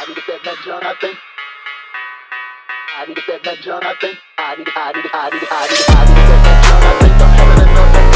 I need to get that John, I think. I need to get that John, I think. I need to get that John, I think. I'm having enough.